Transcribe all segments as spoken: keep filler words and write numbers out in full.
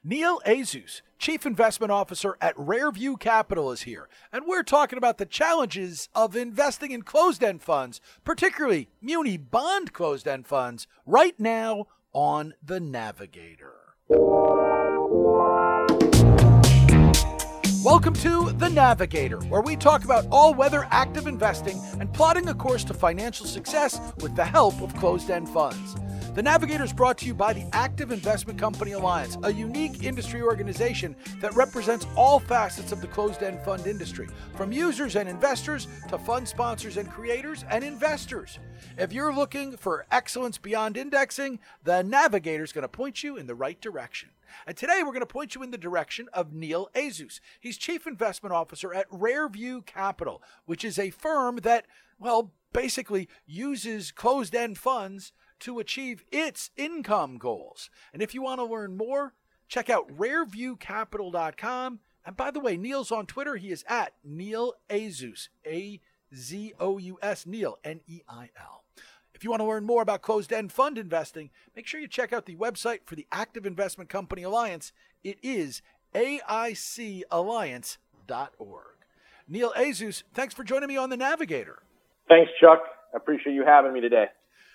Neil Azus, Chief Investment Officer at Rareview Capital, is here, and we're talking about the challenges of investing in closed-end funds, particularly muni bond closed-end funds, right now on The Navigator. Welcome to The Navigator, where we talk about all-weather active investing and plotting a course to financial success with the help of closed-end funds. The Navigator is brought to you by the Active Investment Company Alliance, a unique industry organization that represents all facets of the closed-end fund industry, from users and investors to fund sponsors and creators and investors. If you're looking for excellence beyond indexing, the Navigator is going to point you in the right direction. And today we're going to point you in the direction of Neil Azus. He's Chief Investment Officer at Rareview Capital, which is a firm that, well, basically uses closed-end funds to achieve its income goals. And if you want to learn more, check out rareview capital dot com. And by the way, Neil's on Twitter. He is at Neil Azus, A Z O U S, Neil, N E I L. If you want to learn more about closed-end fund investing, make sure you check out the website for the Active Investment Company Alliance. It is A I C alliance dot org. Neil Azus, thanks for joining me on The Navigator. Thanks, Chuck. I appreciate you having me today.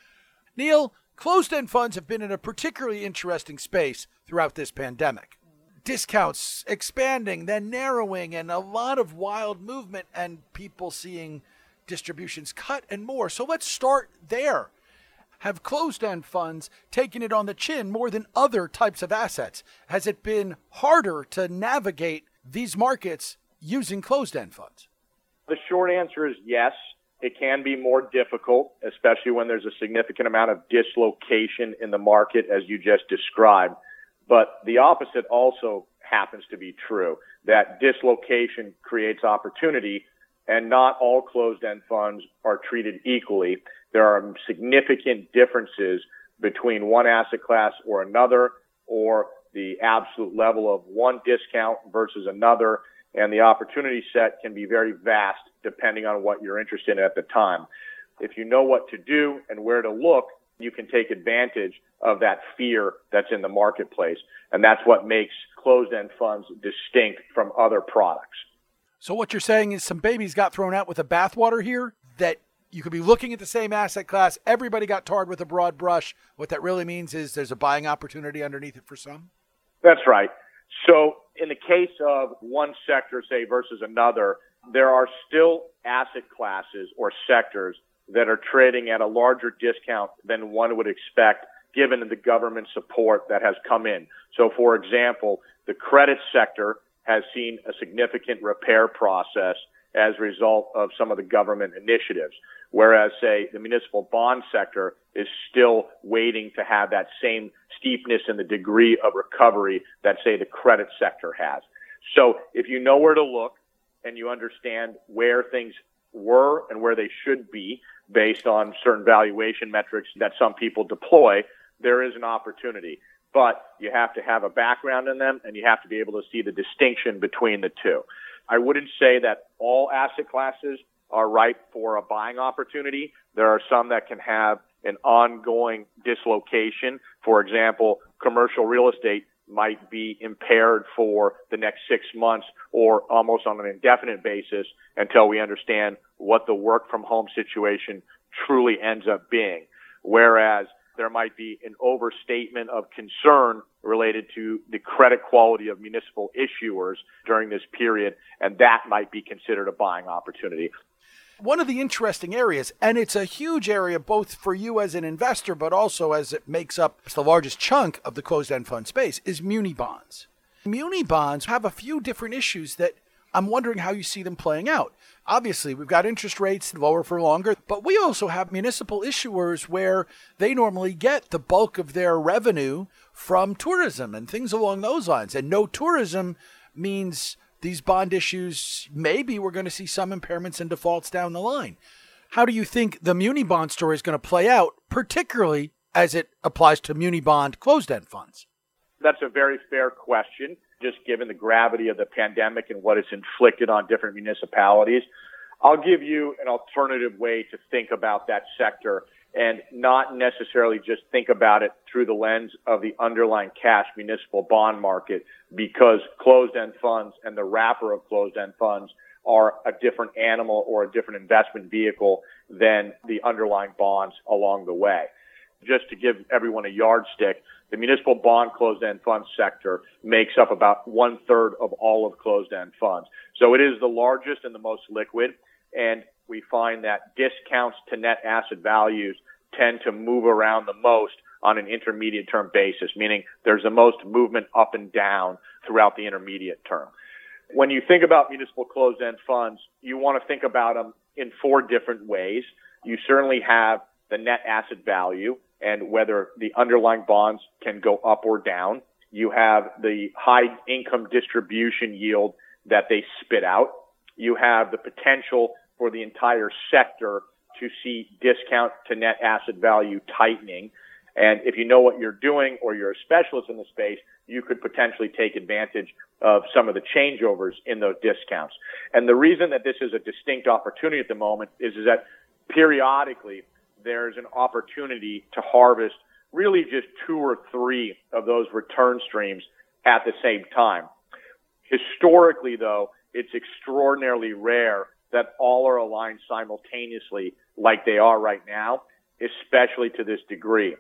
Neil, closed-end funds have been in a particularly interesting space throughout this pandemic. Discounts expanding, then narrowing, and a lot of wild movement and people seeing distributions cut and more. So let's start there. Have closed-end funds taken it on the chin more than other types of assets? Has it been harder to navigate these markets using closed-end funds? The short answer is yes. It can be more difficult, especially when there's a significant amount of dislocation in the market, as you just described. But the opposite also happens to be true, that dislocation creates opportunity, and not all closed-end funds are treated equally. There are significant differences between one asset class or another, or the absolute level of one discount versus another, and the opportunity set can be very vast depending on what you're interested in at the time. If you know what to do and where to look, you can take advantage of that fear that's in the marketplace. And that's what makes closed-end funds distinct from other products. So what you're saying is some babies got thrown out with the bathwater here, that you could be looking at the same asset class, everybody got tarred with a broad brush. What that really means is there's a buying opportunity underneath it for some? That's right. So in the case of one sector, say, versus another, there are still asset classes or sectors that are trading at a larger discount than one would expect given the government support that has come in. So, for example, the credit sector has seen a significant repair process as a result of some of the government initiatives, whereas, say, the municipal bond sector is still waiting to have that same steepness and the degree of recovery that, say, the credit sector has. So if you know where to look and you understand where things were and where they should be based on certain valuation metrics that some people deploy, there is an opportunity. But you have to have a background in them, and you have to be able to see the distinction between the two. I wouldn't say that all asset classes are ripe for a buying opportunity. There are some that can have an ongoing dislocation. For example, commercial real estate might be impaired for the next six months or almost on an indefinite basis until we understand what the work from home situation truly ends up being. Whereas there might be an overstatement of concern related to the credit quality of municipal issuers during this period, and that might be considered a buying opportunity. One of the interesting areas, and it's a huge area both for you as an investor, but also as it makes up the largest chunk of the closed-end fund space, is muni bonds. Muni bonds have a few different issues that I'm wondering how you see them playing out. Obviously, we've got interest rates lower for longer, but we also have municipal issuers where they normally get the bulk of their revenue from tourism and things along those lines. And no tourism means these bond issues, maybe we're going to see some impairments and defaults down the line. How do you think the muni bond story is going to play out, particularly as it applies to muni bond closed-end funds? That's a very fair question, just given the gravity of the pandemic and what it's inflicted on different municipalities. I'll give you an alternative way to think about that sector, and not necessarily just think about it through the lens of the underlying cash municipal bond market, because closed-end funds and the wrapper of closed-end funds are a different animal or a different investment vehicle than the underlying bonds along the way. Just to give everyone a yardstick, the municipal bond closed-end fund sector makes up about one-third of all of closed-end funds. So it is the largest and the most liquid, and we find that discounts to net asset values tend to move around the most on an intermediate term basis, meaning there's the most movement up and down throughout the intermediate term. When you think about municipal closed-end funds, you want to think about them in four different ways. You certainly have the net asset value and whether the underlying bonds can go up or down. You have the high income distribution yield that they spit out. You have the potential for the entire sector to see discount to net asset value tightening. And if you know what you're doing or you're a specialist in the space, you could potentially take advantage of some of the changeovers in those discounts. And the reason that this is a distinct opportunity at the moment is, is that periodically there's an opportunity to harvest really just two or three of those return streams at the same time. Historically, though, it's extraordinarily rare that all are aligned simultaneously like they are right now, especially to this degree.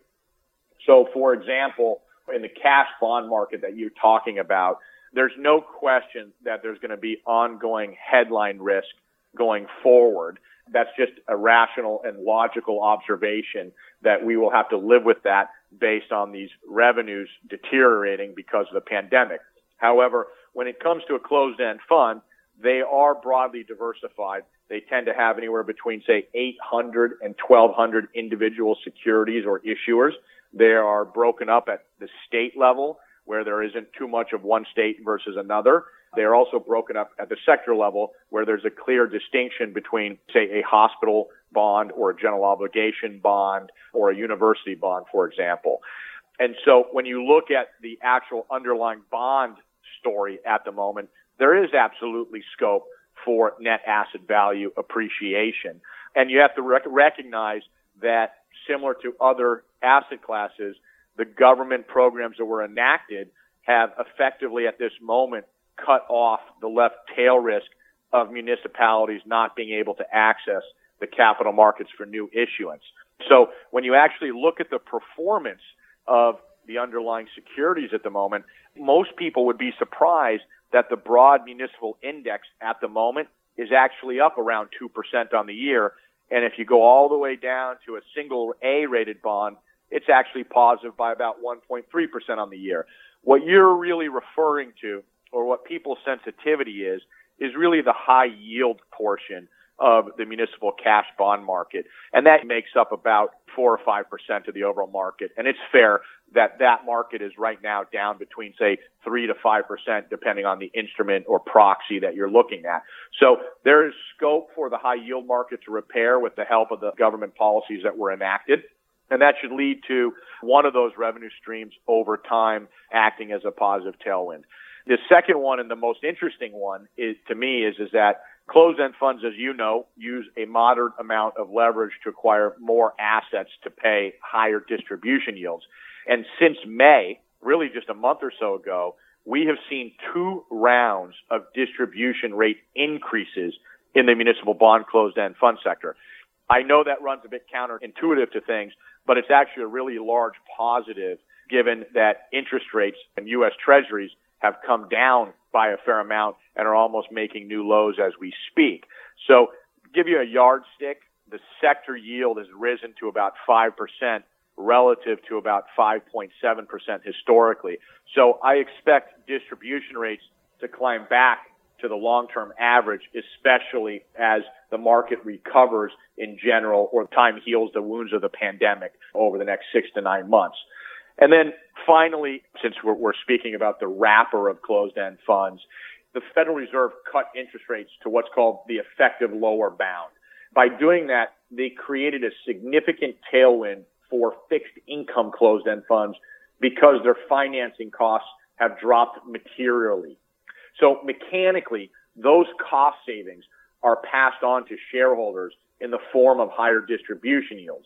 So, for example, in the cash bond market that you're talking about, there's no question that there's going to be ongoing headline risk going forward. That's just a rational and logical observation that we will have to live with that based on these revenues deteriorating because of the pandemic. However, when it comes to a closed-end fund, they are broadly diversified. They tend to have anywhere between, say, eight hundred and twelve hundred individual securities or issuers. They are broken up at the state level, where there isn't too much of one state versus another. They are also broken up at the sector level, where there's a clear distinction between, say, a hospital bond or a general obligation bond or a university bond, for example. And so when you look at the actual underlying bond story at the moment, there is absolutely scope for net asset value appreciation. And you have to rec- recognize that similar to other asset classes, the government programs that were enacted have effectively at this moment cut off the left tail risk of municipalities not being able to access the capital markets for new issuance. So when you actually look at the performance of the underlying securities at the moment, most people would be surprised that the broad municipal index at the moment is actually up around two percent on the year. And if you go all the way down to a single A-rated bond, it's actually positive by about one point three percent on the year. What you're really referring to, or what people's sensitivity is, is really the high yield portion of the municipal cash bond market. And that makes up about four or five percent of the overall market. And it's fair that that market is right now down between, say, three to five percent, depending on the instrument or proxy that you're looking at. So there is scope for the high yield market to repair with the help of the government policies that were enacted. And that should lead to one of those revenue streams over time acting as a positive tailwind. The second one, and the most interesting one, is to me is, is that closed-end funds, as you know, use a moderate amount of leverage to acquire more assets to pay higher distribution yields. And since May, really just a month or so ago, we have seen two rounds of distribution rate increases in the municipal bond closed-end fund sector. I know that runs a bit counterintuitive to things, but it's actually a really large positive given that interest rates and U S Treasuries have come down by a fair amount and are almost making new lows as we speak. So give you a yardstick, the sector yield has risen to about five percent relative to about five point seven percent historically. So I expect distribution rates to climb back to the long-term average, especially as the market recovers in general or time heals the wounds of the pandemic over the next six to nine months. And then finally, since we're, we're speaking about the wrapper of closed-end funds, the Federal Reserve cut interest rates to what's called the effective lower bound. By doing that, they created a significant tailwind for fixed income closed-end funds because their financing costs have dropped materially. So mechanically, those cost savings are passed on to shareholders in the form of higher distribution yields.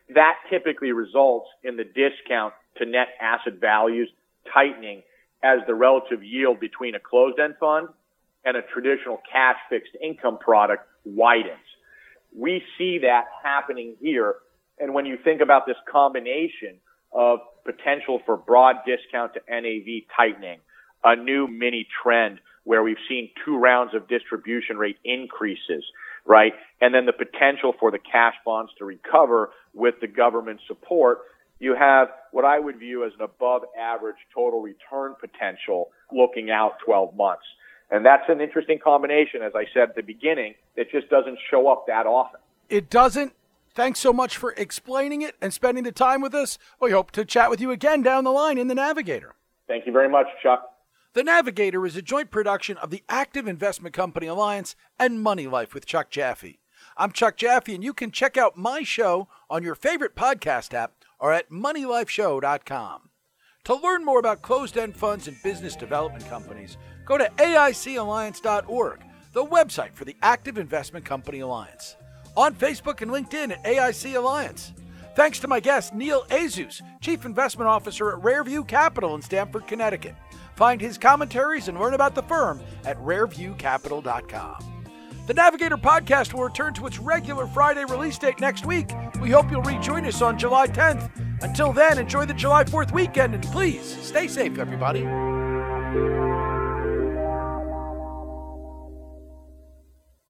that typically results in the discount to net asset values tightening as the relative yield between a closed-end fund and a traditional cash fixed income product widens. We see that happening here. And when you think about this combination of potential for broad discount to N A V tightening, a new mini trend where we've seen two rounds of distribution rate increases, right? And then the potential for the cash bonds to recover with the government support, you have what I would view as an above average total return potential looking out twelve months. And that's an interesting combination, as I said at the beginning. It just doesn't show up that often. It doesn't. Thanks so much for explaining it and spending the time with us. We hope to chat with you again down the line in The Navigator. Thank you very much, Chuck. The Navigator is a joint production of the Active Investment Company Alliance and Money Life with Chuck Jaffe. I'm Chuck Jaffe, and you can check out my show on your favorite podcast app or at money life show dot com. To learn more about closed-end funds and business development companies, go to A I C alliance dot org, the website for the Active Investment Company Alliance. On Facebook and LinkedIn at A I C Alliance. Thanks to my guest, Neil Azus, Chief Investment Officer at Rareview Capital in Stamford, Connecticut. Find his commentaries and learn about the firm at rareview capital dot com. The Navigator podcast will return to its regular Friday release date next week. We hope you'll rejoin us on July tenth. Until then, enjoy the July fourth weekend, and please stay safe, everybody.